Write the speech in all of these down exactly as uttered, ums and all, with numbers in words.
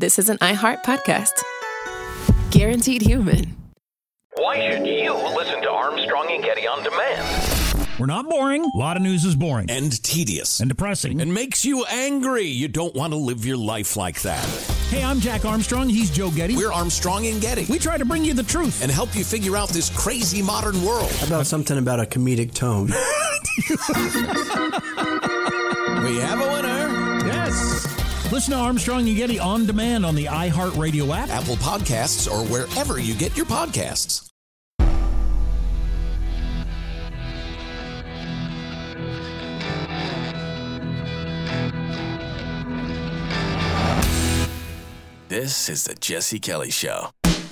this is an iHeart podcast. Guaranteed human. Why should you listen to Armstrong and Getty on demand? We're not boring. A lot of news is boring. And tedious. And depressing. And makes you angry. You don't want to live your life like that. Hey, I'm Jack Armstrong. He's Joe Getty. We're Armstrong and Getty. We try to bring you the truth. And help you figure out this crazy modern world. How about something about a comedic tone? We have a winner. Yes. Listen to Armstrong and Getty on demand on the iHeartRadio app, Apple Podcasts, or wherever you get your podcasts. This is the Jesse Kelly Show.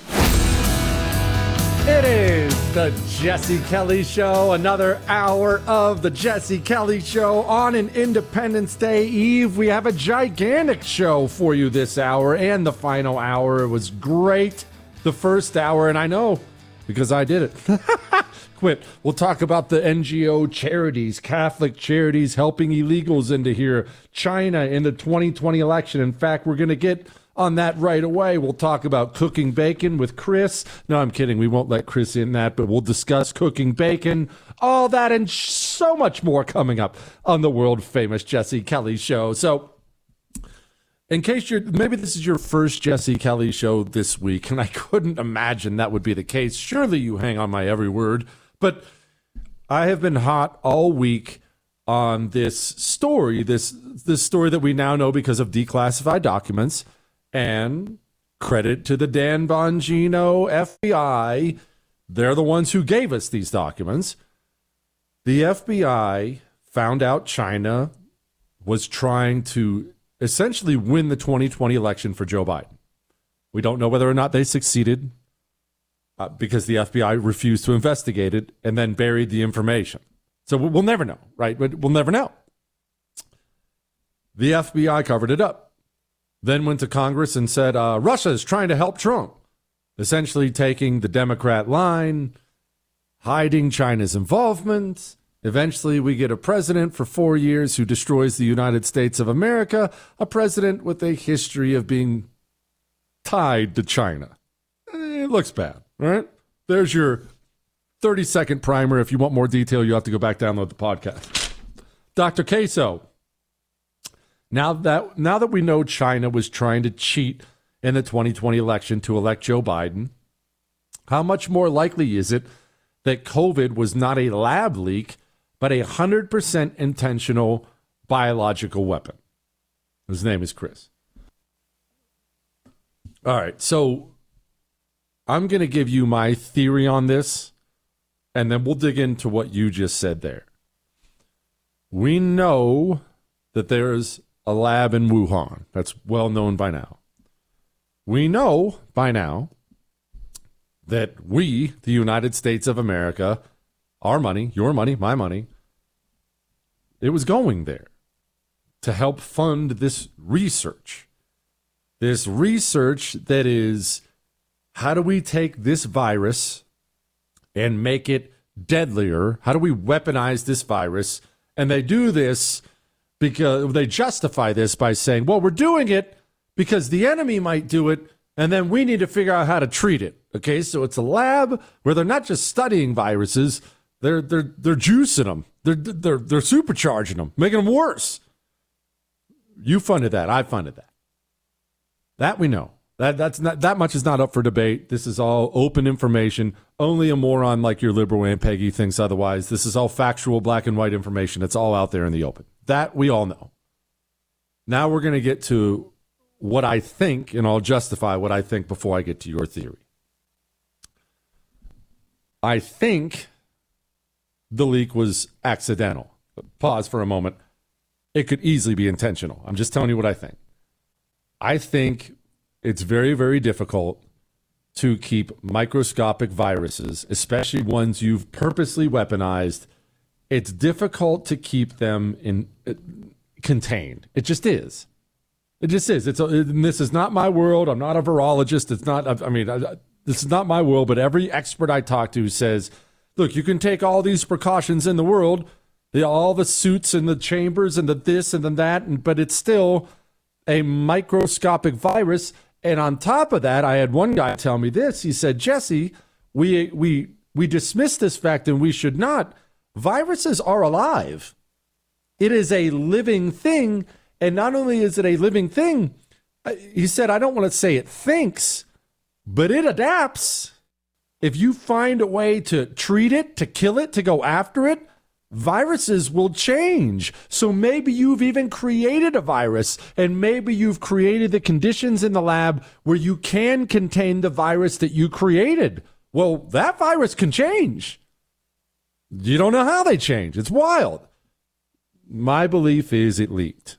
It is the Jesse Kelly Show, another hour of the Jesse Kelly Show on an Independence Day Eve. We have a gigantic show for you this hour and the final hour. It was great, the first hour, and I know because I did it. Quit. We'll talk about the N G O charities, Catholic charities helping illegals into here, China in the twenty twenty election. In fact, we're going to get on that right away. We'll talk about cooking bacon with Chris. No, I'm kidding. We won't let Chris in that, but we'll discuss cooking bacon, all that, and so much more coming up on the world famous Jesse Kelly Show. So in case you're, maybe this is your first Jesse Kelly Show this week, and I couldn't imagine that would be the case. Surely you hang on my every word, but I have been hot all week on this story, this, this story that we now know because of declassified documents. And credit to the Dan Bongino F B I. They're the ones who gave us these documents. The F B I found out China was trying to essentially win the twenty twenty election for Joe Biden. We don't know whether or not they succeeded uh, because the F B I refused to investigate it and then buried the information. So we'll never know, right? We'll never know. The F B I covered it up. Then went to Congress and said, uh, Russia is trying to help Trump, essentially taking the Democrat line, hiding China's involvement. Eventually, we get a president for four years who destroys the United States of America, a president with a history of being tied to China. Eh, it looks bad, right? There's your thirty-second primer. If you want more detail, you have to go back, download the podcast. Doctor Queso. Now that now that we know China was trying to cheat in the twenty twenty election to elect Joe Biden, how much more likely is it that COVID was not a lab leak, but a one hundred percent intentional biological weapon? His name is Chris. All right, so I'm going to give you my theory on this, and then we'll dig into what you just said there. We know that there's a lab in Wuhan. That's well known by now. We know by now that we, the United States of America, our money, your money, my money, it was going there to help fund this research. This research that is, how do we take this virus and make it deadlier? How do we weaponize this virus? And they do this because they justify this by saying, well, we're doing it because the enemy might do it, and then we need to figure out how to treat it. Okay, so it's a lab where they're not just studying viruses, they're they're they're juicing them, they're they're they're supercharging them, making them worse. You funded that, I funded that. That we know. That that's not that much is not up for debate. This is all open information. Only a moron like your liberal Aunt Peggy thinks otherwise. This is all factual, black and white information. It's all out there in the open. That we all know. Now we're going to get to what I think, and I'll justify what I think before I get to your theory. I think the leak was accidental. Pause for a moment. It could easily be intentional. I'm just telling you what I think. I think it's very, very difficult to keep microscopic viruses, especially ones you've purposely weaponized. It's difficult to keep them in uh, contained. It just is. It just is. It's a, it, this is not my world. I'm not a virologist. It's not. I mean, I, this is not my world. But every expert I talk to says, "Look, you can take all these precautions in the world, the, all the suits and the chambers and the this and the that, and, but it's still a microscopic virus. And on top of that, I had one guy tell me this. He said, Jesse, we we we dismiss this fact and we should not. Viruses are alive. It is a living thing. And not only is it a living thing, he said, I don't want to say it thinks, but it adapts. If you find a way to treat it, to kill it, to go after it, viruses will change. So maybe you've even created a virus, and maybe you've created the conditions in the lab where you can contain the virus that you created. Well, that virus can change. You don't know how they change. It's wild. My belief is it leaked.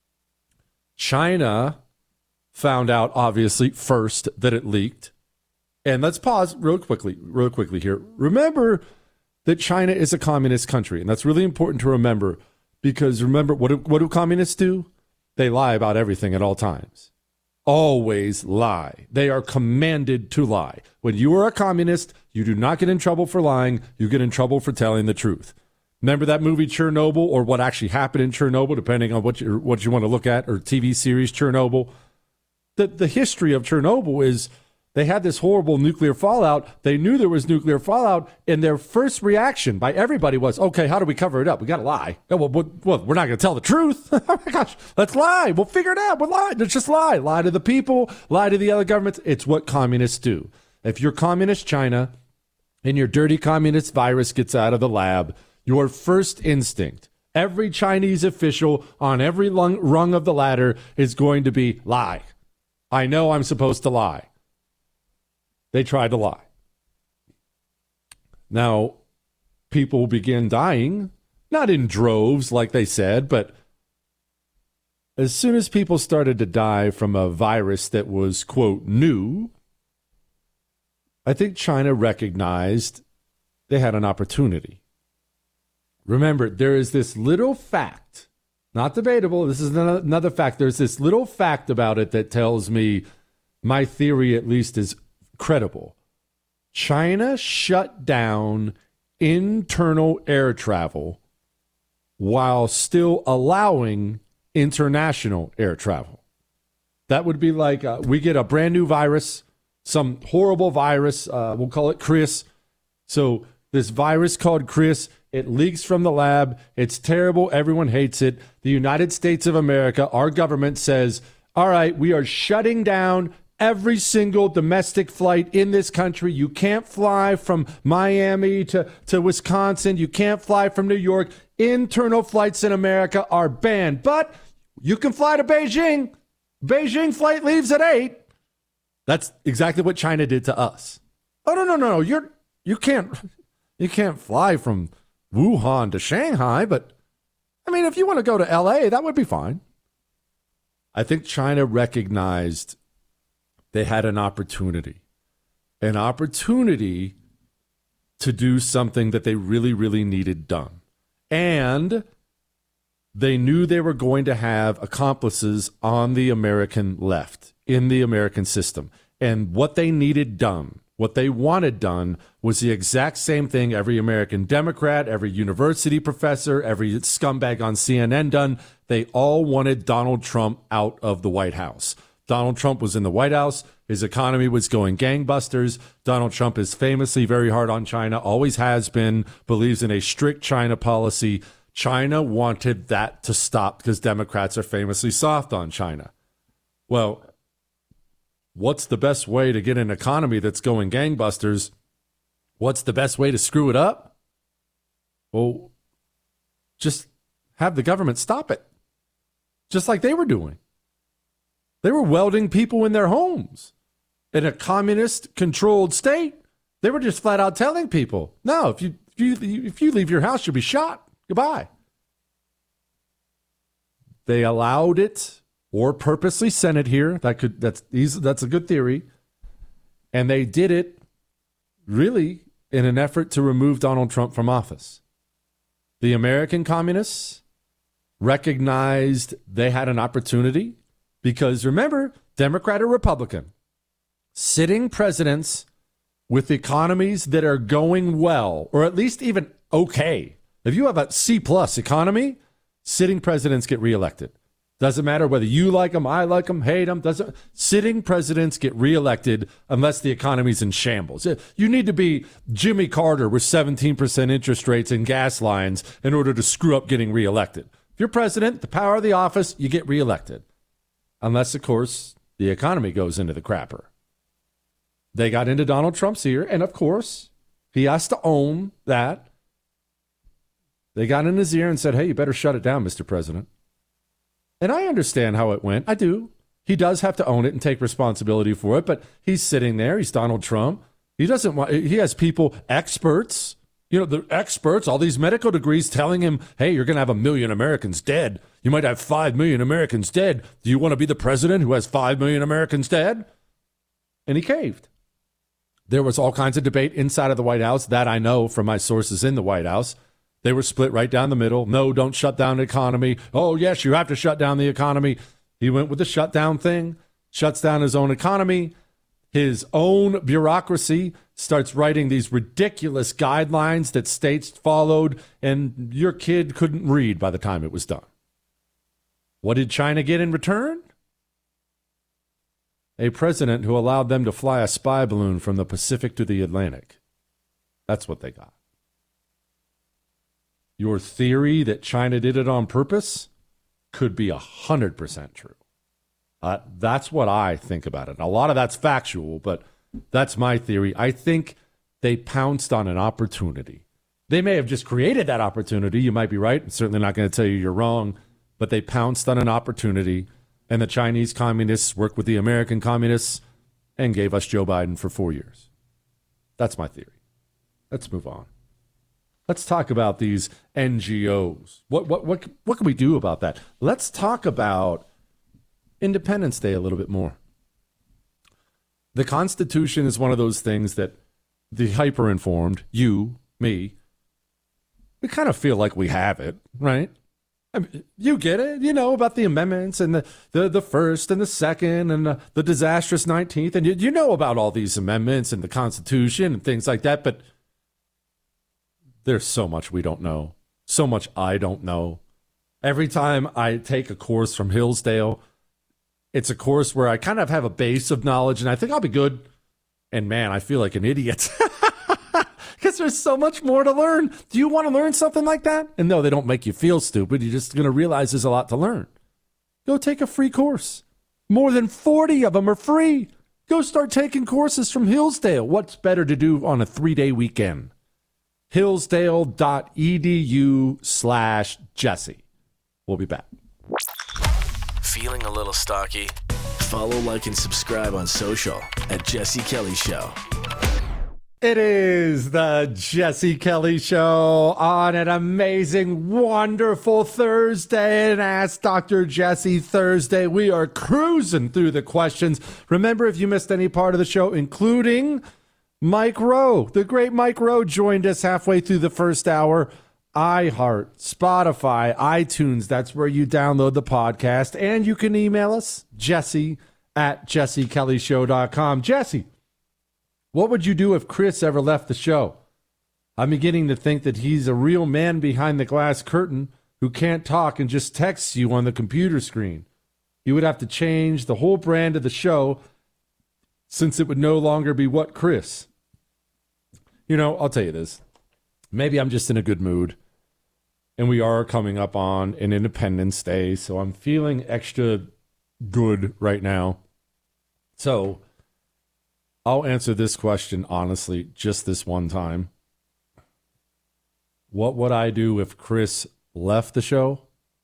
China found out, obviously, first that it leaked. And let's pause real quickly, real quickly here. Remember that China is a communist country, and that's really important to remember because remember, what do, what do communists do? They lie about everything at all times. Always lie. They are commanded to lie. When you are a communist, you do not get in trouble for lying. You get in trouble for telling the truth. Remember that movie Chernobyl, or what actually happened in Chernobyl, depending on what you, what you want to look at, or T V series Chernobyl? The, the history of Chernobyl is they had this horrible nuclear fallout. They knew there was nuclear fallout, and their first reaction by everybody was, okay, how do we cover it up? We got to lie. Oh, well, well, well, we're not going to tell the truth. Oh, my gosh, let's lie. We'll figure it out. We'll lie. Let's just lie. Lie to the people, lie to the other governments. It's what communists do. If you're communist China and your dirty communist virus gets out of the lab, your first instinct, every Chinese official on every lung, rung of the ladder is going to be lie. I know I'm supposed to lie. They tried to lie. Now, people began dying, not in droves like they said, but as soon as people started to die from a virus that was, quote, new, I think China recognized they had an opportunity. Remember, there is this little fact, not debatable, this is another fact. There's this little fact about it that tells me my theory at least is credible. China shut down internal air travel while still allowing international air travel. That would be like uh, we get a brand new virus, some horrible virus, uh, we'll call it Chris. So this virus called Chris, it leaks from the lab. It's terrible. Everyone hates it. The United States of America, our government says, all right, we are shutting down every single domestic flight in this country. You can't fly from Miami to, to Wisconsin. You can't fly from New York. Internal flights in America are banned, but you can fly to Beijing. Beijing flight leaves at eight. That's exactly what China did to us. Oh, no, no, no, no. You're, you can't, you can't fly from Wuhan to Shanghai, but I mean, if you want to go to L A, that would be fine. I think China recognized they had an opportunity, an opportunity to do something that they really, really needed done. And they knew they were going to have accomplices on the American left, in the American system. And what they needed done, what they wanted done, was the exact same thing every American Democrat, every university professor, every scumbag on C N N done. They all wanted Donald Trump out of the White House. Donald Trump was in the White House. His economy was going gangbusters. Donald Trump is famously very hard on China, always has been, believes in a strict China policy. China wanted that to stop because Democrats are famously soft on China. Well, what's the best way to get an economy that's going gangbusters? What's the best way to screw it up? Well, just have the government stop it, just like they were doing. They were welding people in their homes. In a communist-controlled state, they were just flat out telling people, no, if you, if you if you leave your house, you'll be shot. Goodbye. They allowed it or purposely sent it here. That could that's that's a good theory. And they did it really in an effort to remove Donald Trump from office. The American communists recognized they had an opportunity because, remember, Democrat or Republican, sitting presidents with economies that are going well, or at least even okay. If you have a C plus economy, sitting presidents get reelected. Doesn't matter whether you like them, I like them, hate them. Doesn't sitting presidents get reelected unless the economy's in shambles. You need to be Jimmy Carter with seventeen percent interest rates and gas lines in order to screw up getting reelected. If you're president, the power of the office, you get reelected. Unless, of course, the economy goes into the crapper. They got into Donald Trump's ear, and of course, he has to own that. They got in his ear and said, hey, you better shut it down, Mister President. And I understand how it went. I do. He does have to own it and take responsibility for it, but he's sitting there. He's Donald Trump. He doesn't want, he has people, experts, you know, the experts, all these medical degrees telling him, hey, you're going to have a million Americans dead. You might have five million Americans dead. Do you want to be the president who has five million Americans dead? And he caved. There was all kinds of debate inside of the White House. That I know from my sources in the White House. They were split right down the middle. No, don't shut down the economy. Oh, yes, you have to shut down the economy. He went with the shutdown thing, shuts down his own economy. His own bureaucracy starts writing these ridiculous guidelines that states followed, and your kid couldn't read by the time it was done. What did China get in return? A president who allowed them to fly a spy balloon from the Pacific to the Atlantic. That's what they got. Your theory that China did it on purpose could be one hundred percent true. Uh, that's what I think about it. A lot of that's factual, but that's my theory. I think they pounced on an opportunity. They may have just created that opportunity. You might be right. I'm certainly not going to tell you you're wrong, but they pounced on an opportunity, and the Chinese communists worked with the American communists and gave us Joe Biden for four years. That's my theory. Let's move on. Let's talk about these N G Os. What what what what can we do about that? Let's talk about Independence Day a little bit more. The Constitution is one of those things that the hyper-informed, you, me, we kind of feel like we have it, right? I mean, you get it, you know, about the amendments and the, the, the first and the second and the, the disastrous nineteenth. And you, you know about all these amendments and the Constitution and things like that, but there's so much we don't know. So much I don't know. Every time I take a course from Hillsdale, it's a course where I kind of have a base of knowledge and I think I'll be good. And man, I feel like an idiot because there's so much more to learn. Do you want to learn something like that? And no, they don't make you feel stupid. You're just going to realize there's a lot to learn. Go take a free course. More than forty of them are free. Go start taking courses from Hillsdale. What's better to do on a three-day weekend? Hillsdale.edu slash Jesse. We'll be back. Feeling a little stocky? Follow, like, and subscribe on social at Jesse Kelly Show. It is the Jesse Kelly Show on an amazing, wonderful Thursday. And Ask Doctor Jesse Thursday. We are cruising through the questions. Remember, if you missed any part of the show, including Mike Rowe, the great Mike Rowe joined us halfway through the first hour. iHeart, Spotify, iTunes, that's where you download the podcast. And you can email us, Jesse at jesse kelly show dot com. Jesse, what would you do if Chris ever left the show? I'm beginning to think that he's a real man behind the glass curtain who can't talk and just texts you on the computer screen. You would have to change the whole brand of the show since it would no longer be What Chris. You know, I'll tell you this. Maybe I'm just in a good mood. And we are coming up on an Independence Day, so I'm feeling extra good right now. So I'll answer this question honestly just this one time. What would I do if Chris left the show?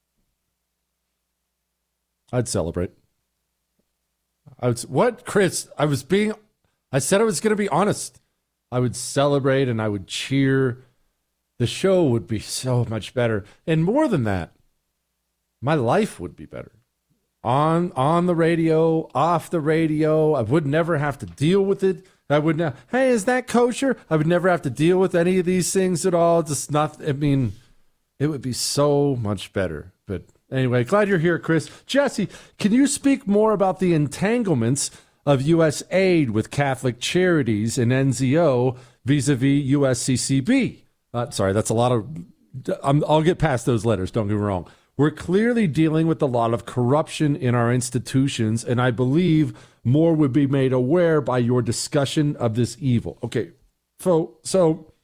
I'd celebrate. I would, what, Chris? I was being, I said I was going to be honest. I would celebrate and I would cheer. The show would be so much better. And more than that, my life would be better. On on the radio, off the radio. I would never have to deal with it. I would not, hey, is that kosher? I would never have to deal with any of these things at all. Just not, I mean, it would be so much better. But anyway, glad you're here, Chris. Jesse, can you speak more about the entanglements of U S aid with Catholic Charities and N Z O vis-a-vis U S C C B? Uh, sorry, that's a lot of, I'm, I'll get past those letters, don't get me wrong. We're clearly dealing with a lot of corruption in our institutions, and I believe more would be made aware by your discussion of this evil. Okay, so, so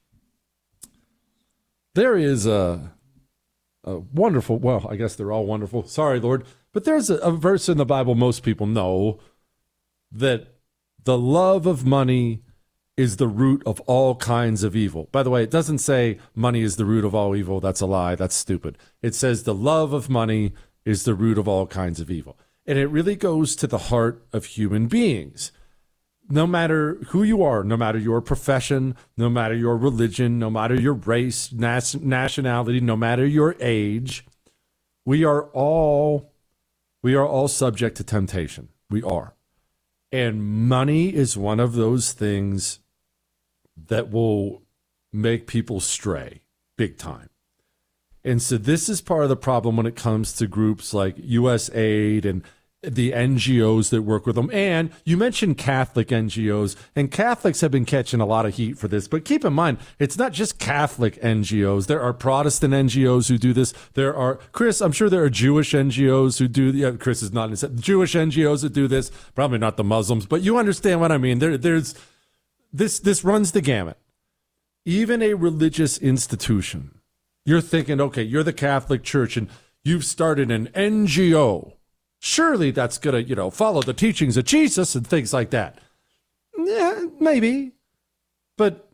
there is a, a wonderful, well, I guess they're all wonderful. Sorry, Lord. But there's a, a verse in the Bible most people know that the love of money is the root of all kinds of evil. By the way, it doesn't say money is the root of all evil. That's a lie. That's stupid. It says the love of money is the root of all kinds of evil. And it really goes to the heart of human beings. No matter who you are, no matter your profession, no matter your religion, no matter your race, nas- nationality, no matter your age, we are all we are all subject to temptation. We are. And money is one of those things that will make people stray big time. And so this is part of the problem when it comes to groups like U S A I D and the N G Os that work with them. And you mentioned Catholic N G Os, and Catholics have been catching a lot of heat for this. But keep in mind, it's not just Catholic N G Os. There are Protestant N G Os who do this. There are, Chris, I'm sure there are Jewish N G Os who do, yeah, Chris is not, Jewish N G Os that do this. Probably not the Muslims, but you understand what I mean. There, there's, this, this runs the gamut. Even a religious institution, you're thinking, okay, you're the Catholic Church and you've started an N G O. Surely that's going to, you know, follow the teachings of Jesus and things like that. Yeah, maybe. But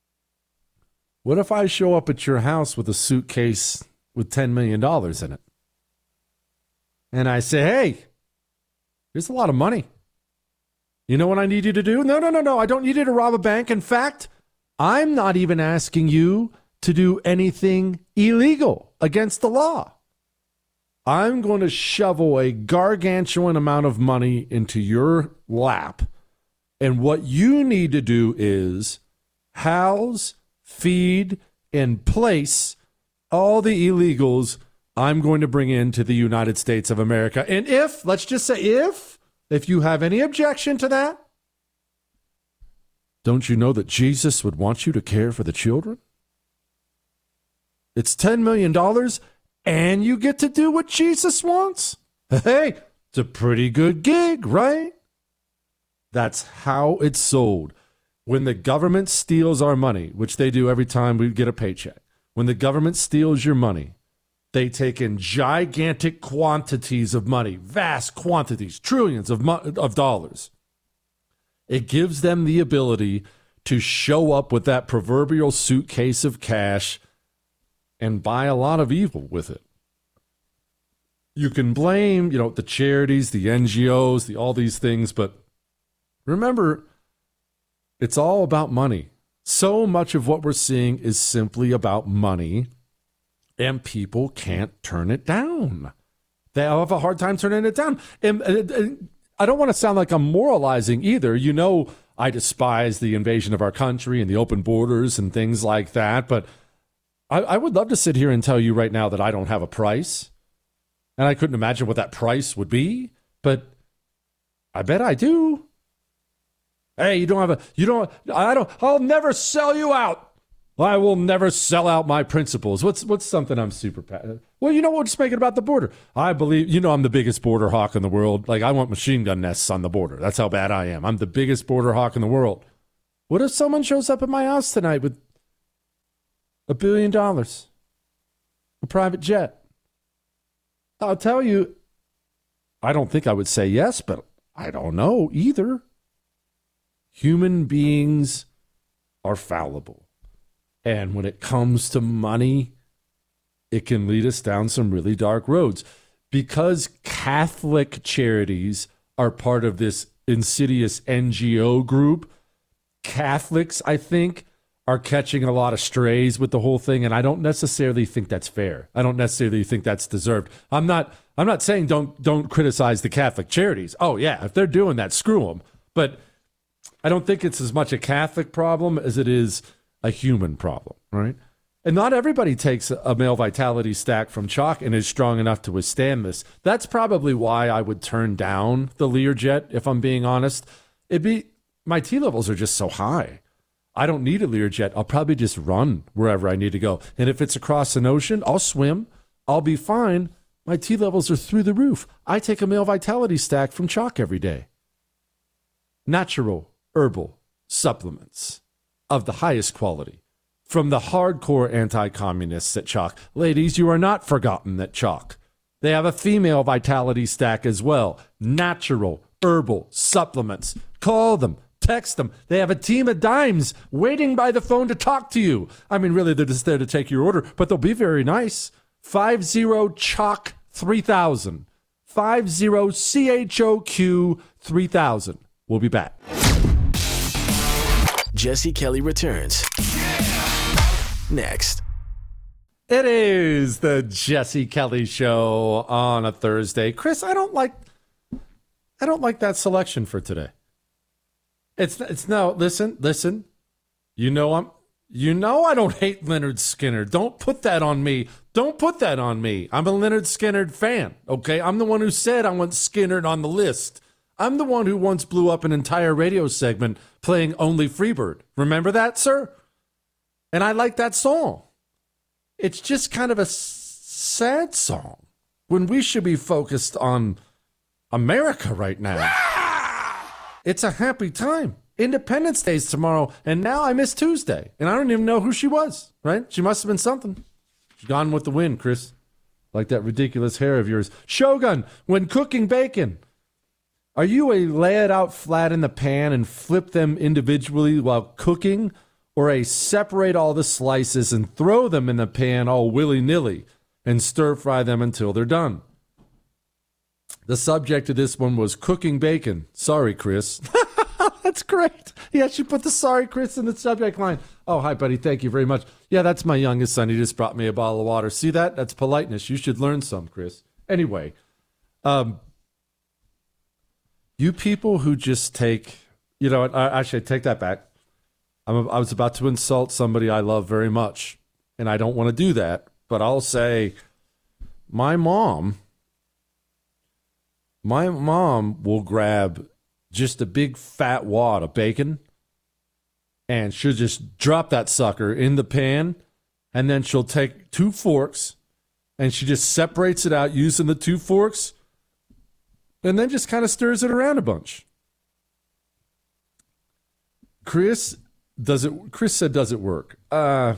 what if I show up at your house with a suitcase with ten million dollars in it? And I say, hey, here's a lot of money. You know what I need you to do? No, no, no, no. I don't need you to rob a bank. In fact, I'm not even asking you to do anything illegal against the law. I'm going to shovel a gargantuan amount of money into your lap. And what you need to do is house, feed, and place all the illegals I'm going to bring into the United States of America. And if, let's just say if, if you have any objection to that, don't you know that Jesus would want you to care for the children? It's ten million dollars. And you get to do what Jesus wants? Hey, it's a pretty good gig, right? That's how it's sold. When the government steals our money, which they do every time we get a paycheck, when the government steals your money, they take in gigantic quantities of money, vast quantities, trillions of, mo- of dollars. It gives them the ability to show up with that proverbial suitcase of cash and buy a lot of evil with it. You can blame, you know, the charities, the N G Os, the all these things, but remember, it's all about money. So much of what we're seeing is simply about money, and people can't turn it down. They have a hard time turning it down. And, and, and I don't want to sound like I'm moralizing either. You know, I despise the invasion of our country and the open borders and things like that, but I, I would love to sit here and tell you right now that I don't have a price, and I couldn't imagine what that price would be, but I bet I do. Hey, you don't have a, you don't, I don't, I'll never sell you out. I will never sell out my principles. What's what's something I'm super passionate? Well, you know what? Just make it about the border. I believe, you know, I'm the biggest border hawk in the world. Like, I want machine gun nests on the border. That's how bad I am. I'm the biggest border hawk in the world. What if someone shows up at my house tonight with a billion dollars, a private jet? I'll tell you, I don't think I would say yes, but I don't know either. Human beings are fallible. And when it comes to money, it can lead us down some really dark roads. Because Catholic charities are part of this insidious N G O group, Catholics, I think, are catching a lot of strays with the whole thing, and I don't necessarily think that's fair. I don't necessarily think that's deserved. I'm not I'm not saying don't don't criticize the Catholic charities. Oh, yeah, if they're doing that, screw them. But I don't think it's as much a Catholic problem as it is a human problem, right? And not everybody takes a male vitality stack from Chalk and is strong enough to withstand this. That's probably why I would turn down the Learjet, if I'm being honest. It'd be, my T levels are just so high. I don't need a Learjet. I'll probably just run wherever I need to go. And if it's across an ocean, I'll swim. I'll be fine. My T levels are through the roof. I take a male vitality stack from Chalk every day. Natural herbal supplements of the highest quality from the hardcore anti-communists at Chalk. Ladies, you are not forgotten at Chalk. They have a female vitality stack as well. Natural herbal supplements. Call them. Text them. They have a team of dimes waiting by the phone to talk to you. I mean, really, they're just there to take your order, but they'll be very nice. five zero chalk three thousand. five zero C H O Q three thousand. We'll be back. Jesse Kelly returns next. It is the Jesse Kelly Show on a Thursday. Chris, I don't like I don't like that selection for today. It's it's no, listen, listen. You know I'm you know I don't hate Leonard Skinner. Don't put that on me. Don't put that on me. I'm a Leonard Skinner fan, okay? I'm the one who said I want Skinner on the list. I'm the one who once blew up an entire radio segment playing Only Freebird. Remember that, sir? And I like that song. It's just kind of a sad song when we should be focused on America right now. It's a happy time. Independence Day's tomorrow, and now I miss Tuesday. And I don't even know who she was, right? She must have been something. She's gone with the wind, Chris. Like that ridiculous hair of yours. Shogun, when cooking bacon, are you a lay it out flat in the pan and flip them individually while cooking, or a separate all the slices and throw them in the pan all willy-nilly and stir-fry them until they're done? The subject of this one was cooking bacon. Sorry, Chris. That's great. Yeah, she put the sorry, Chris in the subject line. Oh, hi, buddy. Thank you very much. Yeah, that's my youngest son. He just brought me a bottle of water. See that? That's politeness. You should learn some, Chris. Anyway, um, you people who just take, you know, I, actually, I take that back. I'm, I was about to insult somebody I love very much, and I don't want to do that, but I'll say my mom, my mom will grab just a big fat wad of bacon, and she'll just drop that sucker in the pan, and then she'll take two forks, and she just separates it out using the two forks, and then just kind of stirs it around a bunch. Chris, does it? Chris said, does it work? Uh,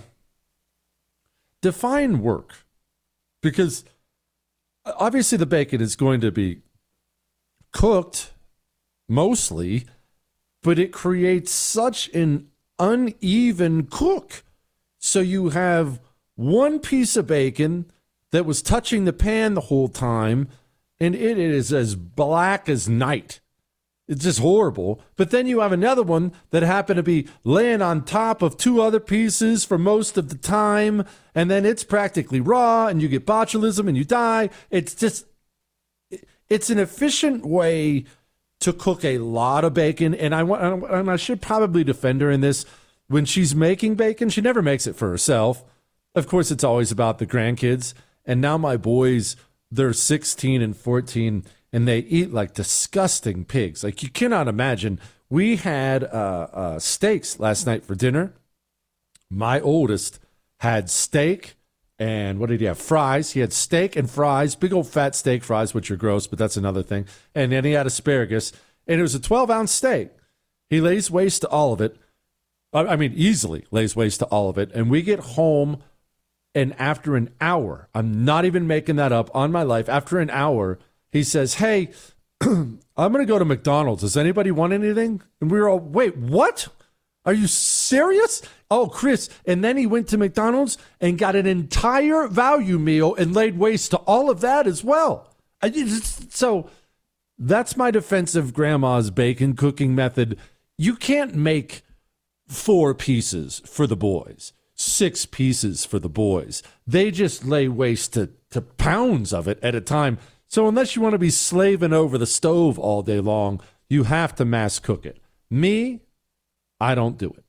define work, because obviously the bacon is going to be cooked mostly, but it creates such an uneven cook. So you have one piece of bacon that was touching the pan the whole time, and it is as black as night. It's just horrible. But then you have another one that happened to be laying on top of two other pieces for most of the time, and then it's practically raw, and you get botulism and you die. It's just, it's an efficient way to cook a lot of bacon, and I want, and I should probably defend her in this. When she's making bacon, she never makes it for herself. Of course, it's always about the grandkids. And now my boys, they're sixteen and fourteen, and they eat like disgusting pigs. Like, you cannot imagine. We had uh, uh, steaks last night for dinner. My oldest had steak, and what did he have? Fries. He had steak and fries, big old fat steak fries, which are gross, but that's another thing. And then he had asparagus, and it was a twelve-ounce steak. He lays waste to all of it. I mean, easily lays waste to all of it. And we get home, and after an hour, I'm not even making that up on my life, after an hour, he says, hey, I'm going to go to McDonald's. Does anybody want anything? And we were all, wait, what? Are you serious? Oh, Chris. And then he went to McDonald's and got an entire value meal and laid waste to all of that as well. I just, so that's my defense of grandma's bacon cooking method. You can't make four pieces for the boys, six pieces for the boys. They just lay waste to, to pounds of it at a time. So unless you want to be slaving over the stove all day long, you have to mass cook it. Me, I don't do it.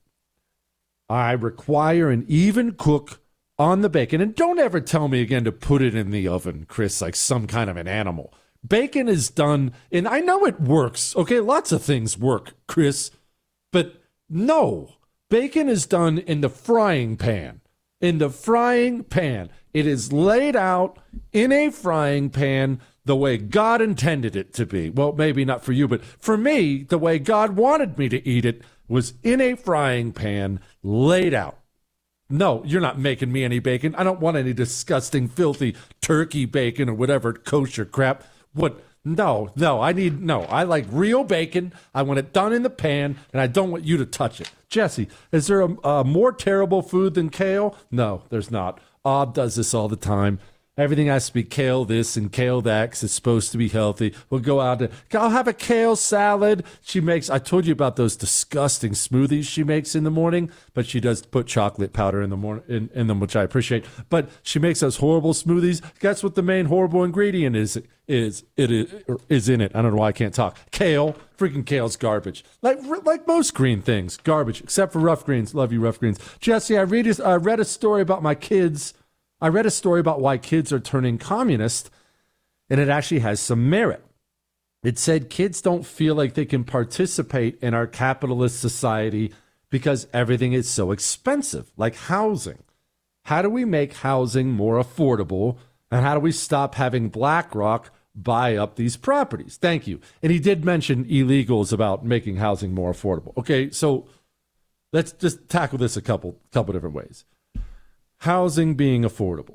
I require an even cook on the bacon. And don't ever tell me again to put it in the oven, Chris, like some kind of an animal. Bacon is done, and I know it works. Okay, lots of things work, Chris. But no, bacon is done in the frying pan. in the frying pan. It is laid out in a frying pan the way God intended it to be. Well, maybe not for you, but for me, the way God wanted me to eat it was in a frying pan, laid out. No, you're not making me any bacon. I don't want any disgusting, filthy turkey bacon or whatever kosher crap. What? No, no, I need, no, I like real bacon. I want it done in the pan, and I don't want you to touch it. Jesse, is there a, a more terrible food than kale? No, there's not. Ob does this all the time. Everything has to be kale this and kale that because it's supposed to be healthy. We'll go out and I'll have a kale salad. She makes, I told you about those disgusting smoothies she makes in the morning, but she does put chocolate powder in the morning in, in them, which I appreciate. But she makes those horrible smoothies. Guess what the main horrible ingredient is? Is it is, is in it? I don't know why I can't talk. Kale. Freaking kale's garbage. Like like most green things, garbage. Except for rough greens. Love you, rough greens. Jesse, I read I read a story about my kids. I read a story about why kids are turning communist, and it actually has some merit. It said kids don't feel like they can participate in our capitalist society because everything is so expensive, like housing. How do we make housing more affordable, and how do we stop having BlackRock buy up these properties? Thank you. And he did mention illegals about making housing more affordable. Okay, so let's just tackle this a couple couple different ways. Housing being affordable.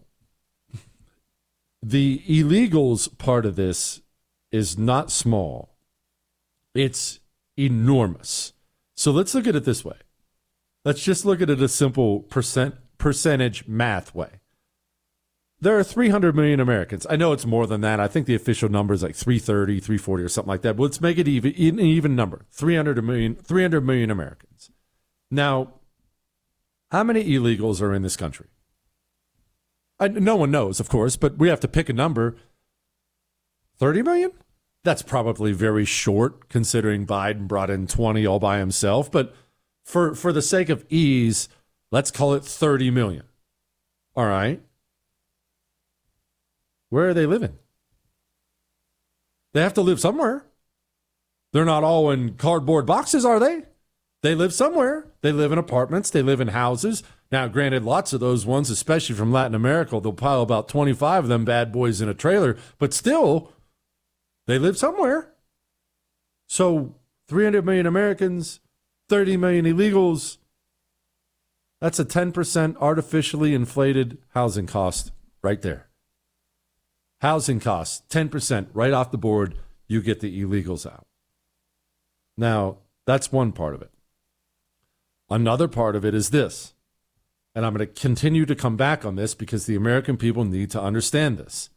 The illegals part of this is not small. It's enormous. So let's look at it this way. Let's just look at it a simple percent percentage math way. There are three hundred million Americans. I know it's more than that. I think the official number is like three thirty, three forty or something like that. But let's make it even, an even number. three hundred million, three hundred million Americans. Now, how many illegals are in this country? I, no one knows, of course, but we have to pick a number. thirty million? That's probably very short, considering Biden brought in twenty all by himself. But for, for the sake of ease, let's call it thirty million. All right. Where are they living? They have to live somewhere. They're not all in cardboard boxes, are they? They live somewhere. They live in apartments. They live in houses. Now, granted, lots of those ones, especially from Latin America, they'll pile about twenty-five of them bad boys in a trailer. But still, they live somewhere. So three hundred million Americans, thirty million illegals. That's a ten percent artificially inflated housing cost right there. Housing costs, ten percent right off the board. You get the illegals out. Now, that's one part of it. Another part of it is this, and I'm going to continue to come back on this because the American people need to understand this.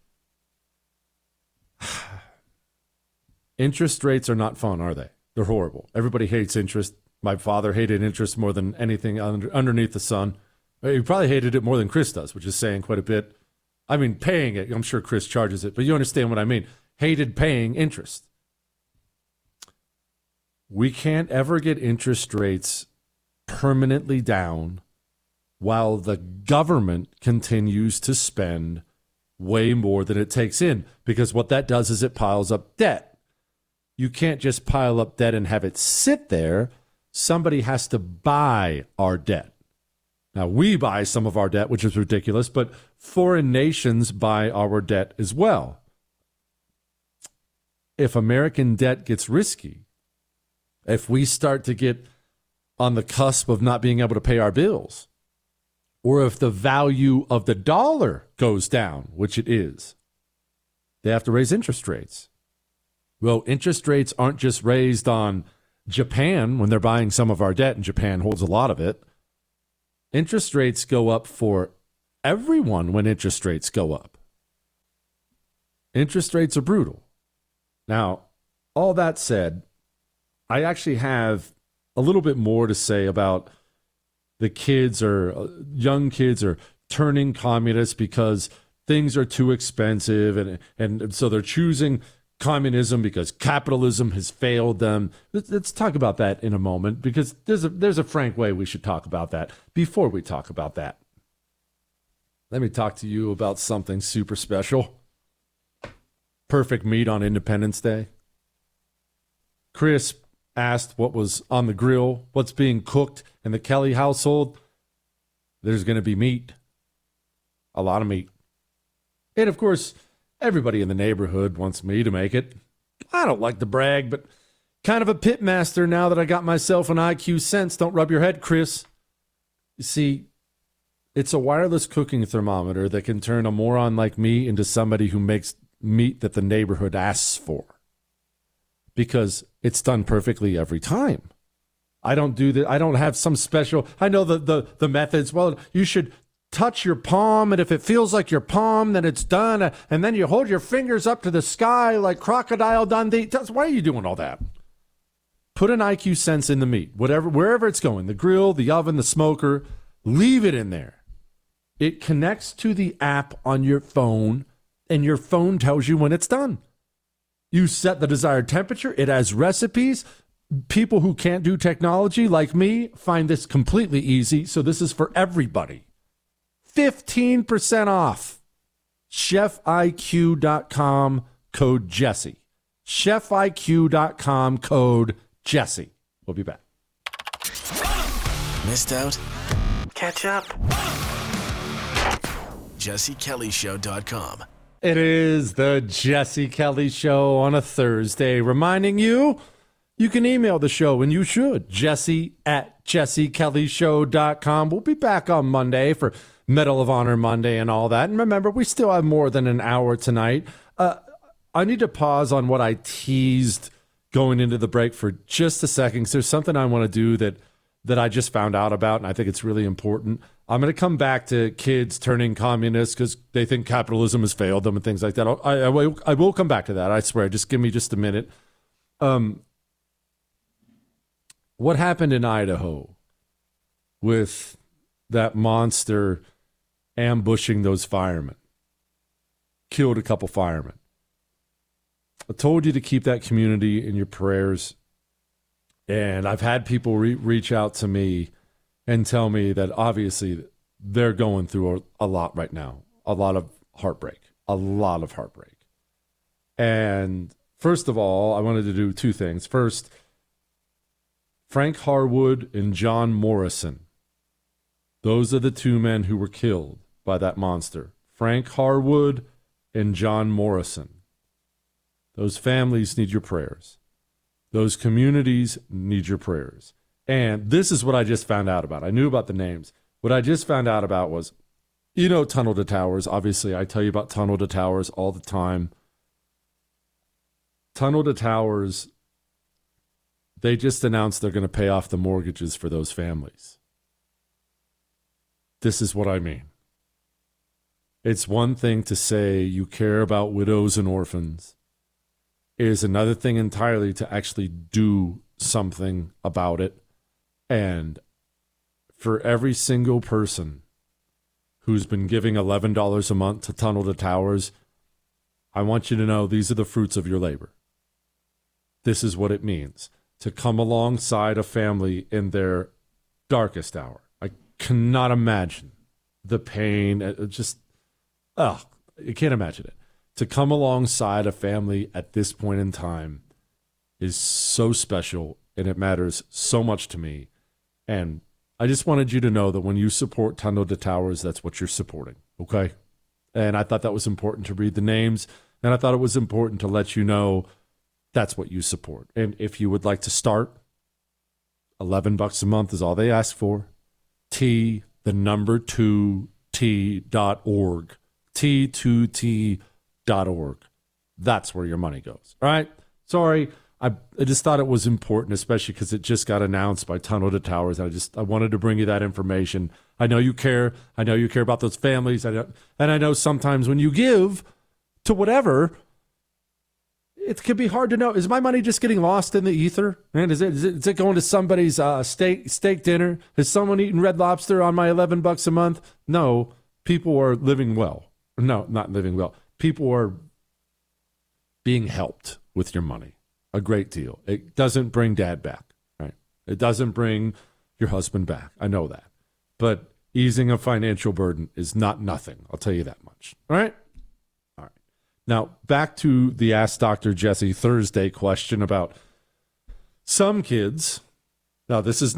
Interest rates are not fun, are they? They're horrible. Everybody hates interest. My father hated interest more than anything under, underneath the sun. He probably hated it more than Chris does, which is saying quite a bit. I mean, paying it. I'm sure Chris charges it, but you understand what I mean. Hated paying interest. We can't ever get interest rates permanently down while the government continues to spend way more than it takes in, because what that does is it piles up debt. You can't just pile up debt and have it sit there. Somebody has to buy our debt. Now, we buy some of our debt, which is ridiculous, but foreign nations buy our debt as well. If American debt gets risky, if we start to get on the cusp of not being able to pay our bills, or if the value of the dollar goes down, which it is, they have to raise interest rates. Well, interest rates aren't just raised on Japan when they're buying some of our debt, and Japan holds a lot of it. Interest rates go up for everyone when interest rates go up. Interest rates are brutal. Now, all that said, I actually have a little bit more to say about the kids or uh, young kids are turning communists because things are too expensive, and and so they're choosing communism because capitalism has failed them. Let's, let's talk about that in a moment, because there's a there's a frank way we should talk about that. Before we talk about that, let me talk to you about something super special. Perfect meat on Independence Day. Chris asked what was on the grill, what's being cooked in the Kelly household. There's going to be meat. a lot of meat. And of course, everybody in the neighborhood wants me to make it. I don't like to brag, but kind of a pit master now that I got myself an I Q Sense. Don't rub your head, Chris. You see, it's a wireless cooking thermometer that can turn a moron like me into somebody who makes meat that the neighborhood asks for. Because it's done perfectly every time. I don't do that. I don't have some special, I know the, the, the methods. Well, you should touch your palm, and if it feels like your palm, then it's done. And then you hold your fingers up to the sky like Crocodile Dundee. Why are you doing all that? Put an I Q Sense in the meat, whatever, wherever it's going, the grill, the oven, the smoker, leave it in there. It connects to the app on your phone, and your phone tells you when it's done. You set the desired temperature. It has recipes. People who can't do technology like me find this completely easy, so this is for everybody. fifteen percent off. chef I Q dot com, code Jesse. chef I Q dot com, code Jesse. We'll be back. Missed out? Catch up. Jesse Kelly Show dot com. It is the Jesse Kelly Show on a Thursday, reminding you you can email the show, and you should, Jesse at Jesse Kelly Show dot com. We'll be back on Monday for Medal of Honor Monday and all that. And remember, we still have more than an hour tonight. Uh, I need to pause on what I teased going into the break for just a second, because there's something I want to do that, that I just found out about, and I think it's really important. I'm going to come back to kids turning communists because they think capitalism has failed them and things like that. I, I, will, I will come back to that, I swear. Just give me just a minute. Um, what happened in Idaho with that monster ambushing those firemen? Killed a couple firemen. I told you to keep that community in your prayers. And I've had people re- reach out to me and tell me that obviously they're going through a, a lot right now. A lot of heartbreak. A lot of heartbreak. And first of all, I wanted to do two things. First, Frank Harwood and John Morrison. Those are the two men who were killed by that monster. Frank Harwood and John Morrison. Those families need your prayers. Those communities need your prayers. And this is what I just found out about. I knew about the names. What I just found out about was, you know, Tunnel to Towers. Obviously, I tell you about Tunnel to Towers all the time. Tunnel to Towers, they just announced they're going to pay off the mortgages for those families. This is what I mean. It's one thing to say you care about widows and orphans. It is another thing entirely to actually do something about it. And for every single person who's been giving eleven dollars a month to Tunnel to Towers, I want you to know these are the fruits of your labor. This is what it means to come alongside a family in their darkest hour. I cannot imagine the pain. It just, oh, you can't imagine it. To come alongside a family at this point in time is so special, and it matters so much to me. And I just wanted you to know that when you support Tunnel to Towers, that's what you're supporting, okay? And I thought that was important to read the names, and I thought it was important to let you know that's what you support. And if you would like to start, eleven bucks a month is all they ask for. T, the number two, T dot org. T two T dot org. That's where your money goes. All right? Sorry. I, I just thought it was important, especially because it just got announced by Tunnel to Towers. I just I wanted to bring you that information. I know you care. I know you care about those families. I know, and I know sometimes when you give to whatever, it can be hard to know. Is my money just getting lost in the ether? Man, is it is it, is it going to somebody's uh, steak steak dinner? Is someone eating Red Lobster on my eleven bucks a month? No, people are living well. No, not living well. People are being helped with your money. A great deal. It doesn't bring dad back, right? It doesn't bring your husband back. I know that. But easing a financial burden is not nothing. I'll tell you that much. All right? All right. Now, back to the Ask Doctor Jesse Thursday question about some kids. Now, this is not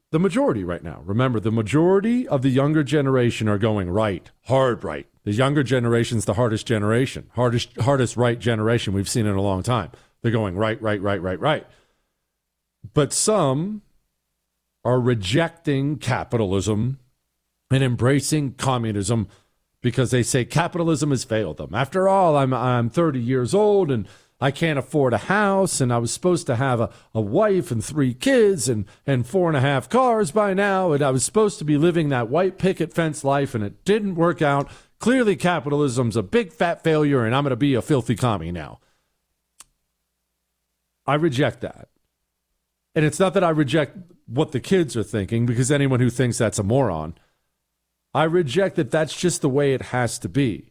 the majority right now. Remember, the majority of the younger generation are going right, hard right. The younger generation's the hardest generation, hardest, hardest right generation we've seen in a long time. They're going right, right, right, right, right. But some are rejecting capitalism and embracing communism because they say capitalism has failed them. After all, I'm I'm thirty years old and I can't afford a house, and I was supposed to have a, a wife and three kids and, and four and a half cars by now, and I was supposed to be living that white picket fence life, and it didn't work out. Clearly, capitalism's a big fat failure, and I'm going to be a filthy commie now. I reject that. And it's not that I reject what the kids are thinking, because anyone who thinks that's a moron. I reject that that's just the way it has to be.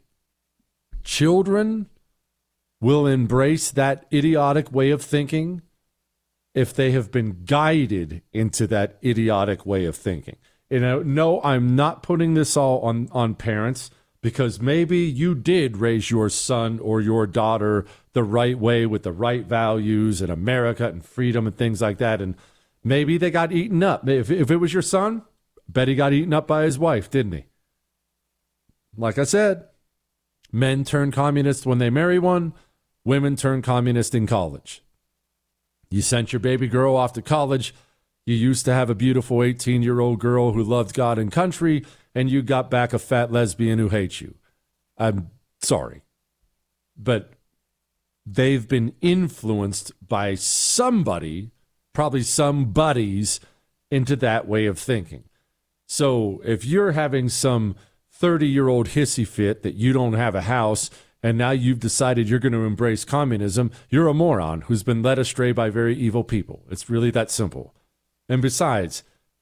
Children will embrace that idiotic way of thinking if they have been guided into that idiotic way of thinking. You know, no, I'm not putting this all on, on parents, because maybe you did raise your son or your daughter the right way with the right values and America and freedom and things like that. And maybe they got eaten up. If, if it was your son, bet he got eaten up by his wife, didn't he? Like I said, men turn communist when they marry one. Women turn communist in college. You sent your baby girl off to college. You used to have a beautiful eighteen-year-old girl who loved God and country, and you got back a fat lesbian who hates you. I'm sorry. But they've been influenced by somebody, probably some buddies, into that way of thinking. So if you're having some thirty-year-old hissy fit that you don't have a house, and now you've decided you're going to embrace communism, you're a moron who's been led astray by very evil people. It's really that simple. And besides,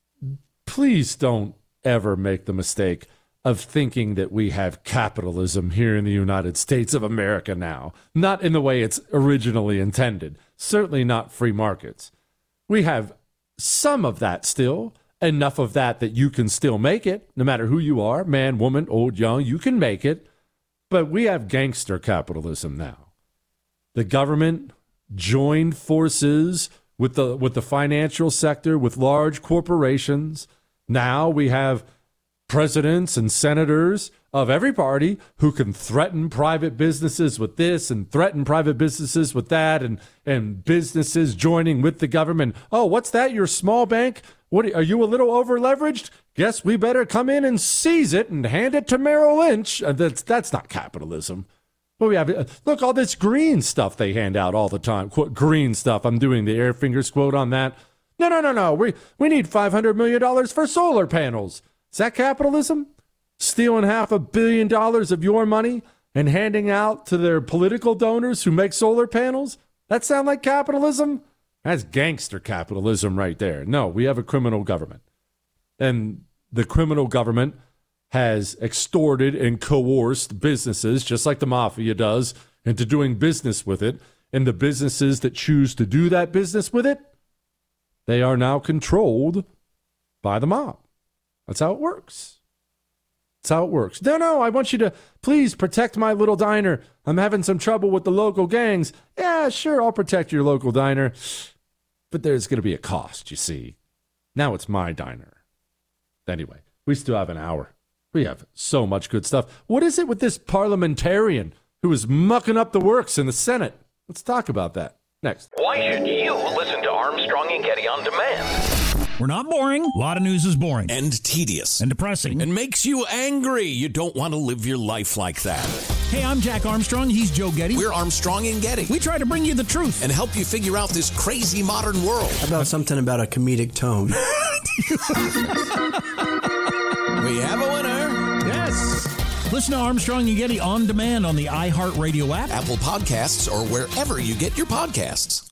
please don't ever make the mistake of thinking that we have capitalism here in the United States of America now. Not in the way it's originally intended. Certainly not free markets. We have some of that still, enough of that that you can still make it, no matter who you are, man, woman, old, young, you can make it. But we have gangster capitalism now. The government joined forces with the with the financial sector, with large corporations. Now we have presidents and senators of every party who can threaten private businesses with this and threaten private businesses with that, and, and businesses joining with the government. Oh, what's that? Your small bank? What are you, a little over leveraged? Guess we better come in and seize it and hand it to Merrill Lynch. Uh, that's that's not capitalism. Well, we have uh, look, all this green stuff they hand out all the time. Quote, green stuff. I'm doing the air fingers quote on that. No, no, no, no. We we need five hundred million dollars for solar panels. Is that capitalism? Stealing half a billion dollars of your money and handing out to their political donors who make solar panels? That sound like capitalism? That's gangster capitalism right there. No, we have a criminal government. And the criminal government has extorted and coerced businesses, just like the mafia does, into doing business with it. And the businesses that choose to do that business with it, they are now controlled by the mob. That's how it works. That's how it works. No, no, I want you to please protect my little diner. I'm having some trouble with the local gangs. Yeah, sure, I'll protect your local diner. But there's going to be a cost, you see. Now it's my diner. Anyway, we still have an hour. We have so much good stuff. What is it with this parliamentarian who is mucking up the works in the Senate? Let's talk about that next. Why should you listen to Armstrong and Getty on demand? We're not boring. A lot of news is boring. And tedious. And depressing. And makes you angry. You don't want to live your life like that. Hey, I'm Jack Armstrong. He's Joe Getty. We're Armstrong and Getty. We try to bring you the truth. And help you figure out this crazy modern world. How about something about a comedic tone? We have a winner. Yes. Listen to Armstrong and Getty on demand on the iHeartRadio app, Apple Podcasts, or wherever you get your podcasts.